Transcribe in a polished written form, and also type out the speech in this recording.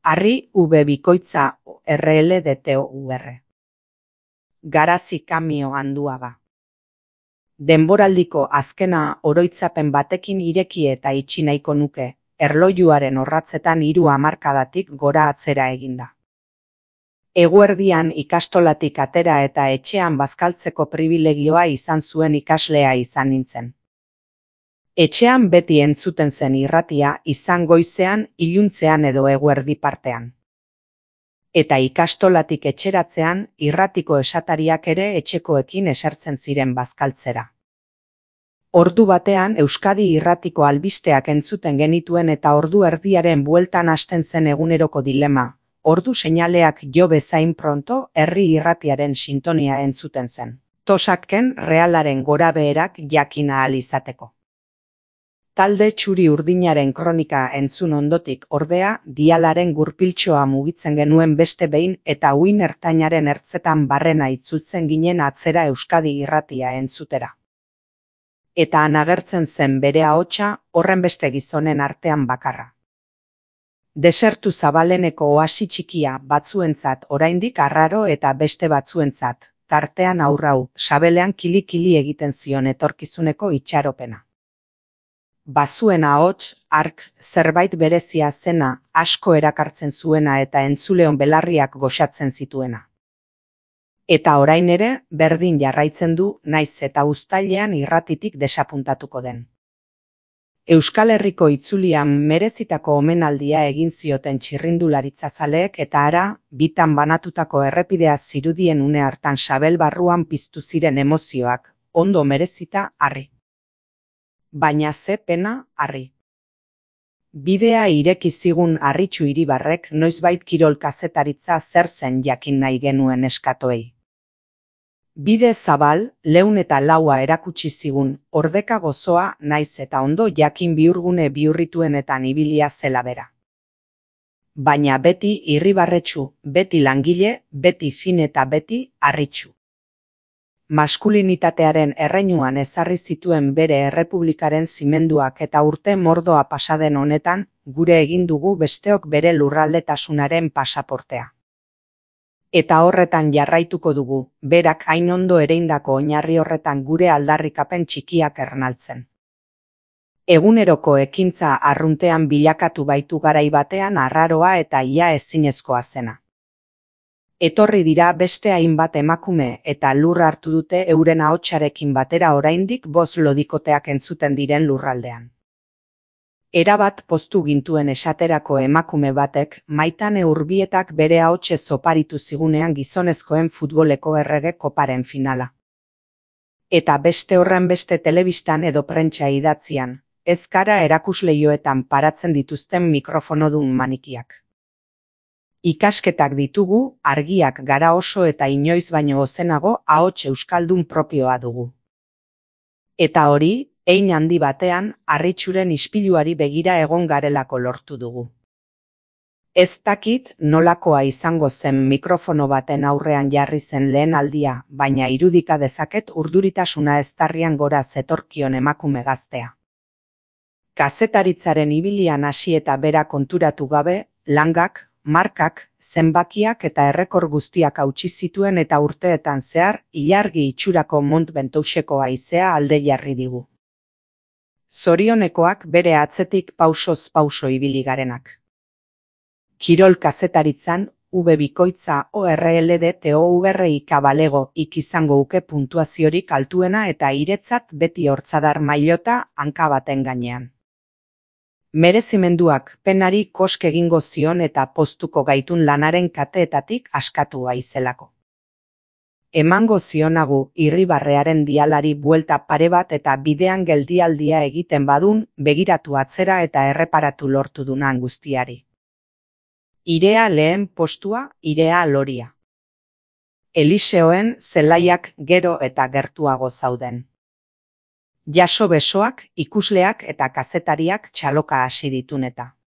Harri V bikoitza RLDTOUR. Garazi Kamio Anduaga. Denboraldiko azkena oroitzapen batekin ireki eta itxi nahiko nuke, erlojuaren orratzetan 3 hamarkadatik gora atzera eginda. Eguerdian ikastolatik atera eta etxean bazkaltzeko pribilegioa izan zuen ikaslea izan nintzen. Etxean beti entzuten zen irratia, izan goizean, iluntzean edo eguerdi partean. Eta ikastolatik etxeratzean, irratiko esatariak ere etxekoekin esertzen ziren bazkaltzera. Ordu batean Euskadi irratiko albisteak entzuten genituen eta ordu erdiaren bueltan hasten zen eguneroko dilema, ordu seinaleak jo bezain pronto herri irratiaren sintonia entzuten zen. Tosaken realaren gorabeherak jakin ahal izateko. Talde txuri urdinaren kronika entzun ondotik ordea, dialaren gurpiltxoa mugitzen genuen beste behin eta uin ertainaren ertzetan barrena itzultzen ginen atzera Euskadi irratia entzutera. Eta han agertzen zen bere ahotsa horrenbeste gizonen artean bakarra. Desertu zabaleneko oasi txikia batzuentzat oraindik arraro eta beste batzuentzat, tartean aurrau, sabelean kili-kili egiten zion etorkizuneko itxaropena. Bazuen ahots, hark, zerbait berezia zena, asko erakartzen zuena eta entzuleon belarriak goxatzen zituena. Eta orain ere, berdin jarraitzen du, naiz eta uztailean irratitik desapuntatuko den. Euskal Herriko itzulian merezitako omenaldia egin zioten txirrindularitzazaleek eta ara, bitan banatutako errepidea zirudien une hartan sabel barruan piztu ziren emozioak, ondo merezita, harri. Baina ze pena, harri. Bidea ireki zigun Harritxu Iribarrek noizbait kirol kazetaritza zer zen jakin nahi genuen eskatoei. Bide zabal, leun eta laua erakutsi zigun, ordeka gozoa naiz eta ondo jakin bihurgune bihurrituenetan ibilia zela bera. Baina beti irribarretsu, beti langile, beti fin eta beti Harritxu. Maskulinitatearen erreinuan ezarri zituen bere errepublikaren zimenduak eta urte mordoa pasaden honetan, gure egin dugu besteok bere lurraldetasunaren pasaportea. Eta horretan jarraituko dugu, berak hain ondo ereindako oinarri horretan gure aldarrikapen txikiak ernaltzen. Eguneroko ekintza arruntean bilakatu baitu garai batean arraroa eta ia ezinezkoa zena. Etorri dira beste hainbat emakume eta lur hartu dute euren ahotsarekin batera oraindik boz lodikoteak entzuten diren lurraldean. Erabat poztu gintuen esaterako emakume batek Maitane Urbietak bere ahotsez oparitu zigunean gizonezkoen futboleko errege koparen finala. Eta beste horrenbeste telebistan edo prentsa idatzian, ez gara erakusleioetan paratzen dituzten mikrofonodun manikiak. Ikasketak ditugu, argiak gara oso eta inoiz baino ozenago ahots euskaldun propioa dugu. Eta hori, hein handi batean, Harritxuren ispiluari begira egon garelako lortu dugu. Ez dakit nolakoa izango zen mikrofono baten aurrean jarri zen lehen aldia, baina irudika dezaket urduritasuna eztarrian gora zetorkion emakume gaztea. Kazetaritzaren ibilian hasi eta bera konturatu gabe, langak, markak, zenbakiak eta errekor guztiak hautsi zituen eta urteetan zehar, ilargi itxurako Mont Ventouseko haizea alde jarri digu. Zorionekoak bere atzetik pausoz pauso ibili garenak. Kirol kazetaritzan, V bikoitza ORLDTOURIK balego izango uke puntuaziorik altuena eta iretzat beti hortzadar mailota hanka baten gainean. Merezimenduak penari kosk egingo zion eta poztuko gaitun lanaren kateetatik askatu aizelako. Emango zionagu Irribarrearen dialari buelta pare bat eta bidean geldialdia egiten badun, begiratu atzera eta erreparatu lortu dunan guztiari. Irea lehen postua, irea loria. Eliseoen zelaiak gero eta gertuago zauden. Jaso besoak, ikusleak eta kazetariak txaloka hasi ditun eta.